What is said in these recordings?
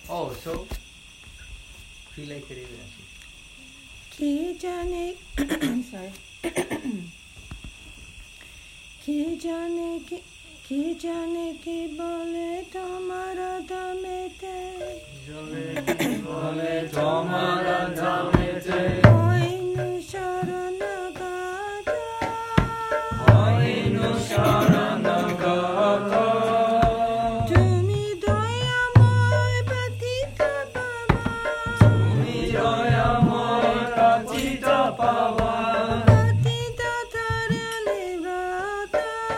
Oh, so feel like reading. কি জানে sorry কি জানে কি বলে তোমার দামেতে বলে তোমার দামেতে হইনু শরণাগত হইনু শরণাগত তুমি দয়াময় পতিত পাবন তুমি দয়াময় পতিত পাবন পতিত তারণে ব্রত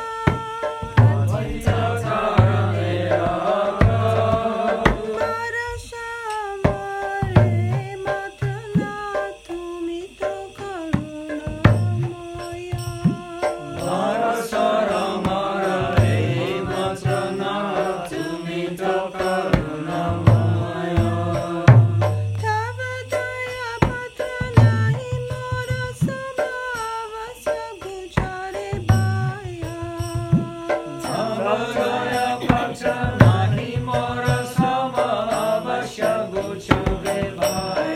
পতিত তারণে ব্রত ভরসা মরে মাত্র না তুমি তো করুণাময় ভরসার আমার এই মাত্র না তুমি তো করুণাময় তব দয়া পাত্র নাহি মোর স্বভাবস গুজরে বায়া দয়া পাত্র নাহি মোর সমাবশ্য গুছবে ভাই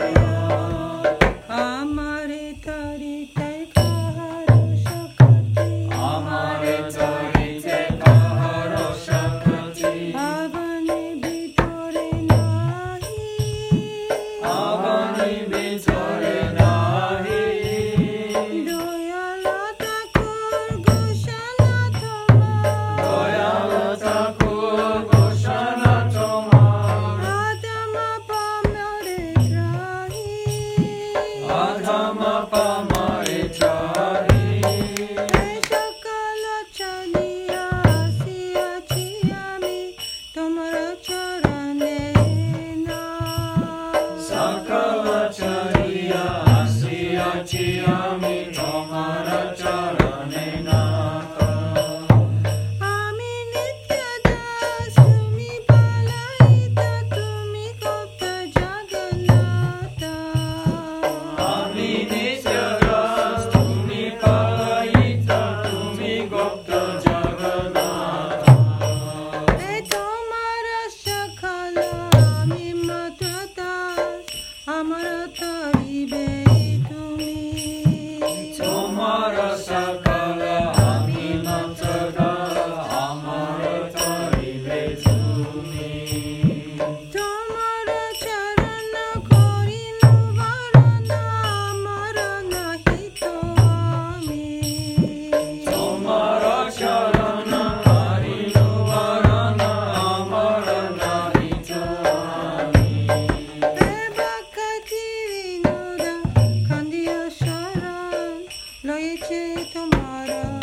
আমারে তরিতে কাহার শক্তি আমারে তরিতে কাহার শক্তি আবনে ভিতরে নাহি আবনি ভিতরে নাহি দয়াল ঠাকুর ঘোষণা তোমার দয়াল ঠাকুর ঘোষণা তোমার আদম পামরে ত্রাহি আধম পামারে চারি এই সকল চলিয়া আসিয়াছি আমি তোমার চরণে না সকল চলিয়া আসিয়াছি আমি তোমার চরণে নাথ আমি নিত্য দাস তুমি পালাইতা তুমি গুপ্ত জগন্নাথ আমি নিত্যদাস তুমি পালাইতা তুমি গুপ্ত জগন্নাথ এই তোমার সকল আমি মাত্র দাস আমার তরিবে তুমি তোমার সকল আমি মাত্র দাস, আমার তরিবে তুমি তোমার চরণ করিনু বরণ আমার নাহি তো আমি তোমার চরণ হরিণু বরণ আমার নাহিত আমি বেবাকাতি বিনোদ কান্দিয়া শরণ লয়েছে তোমার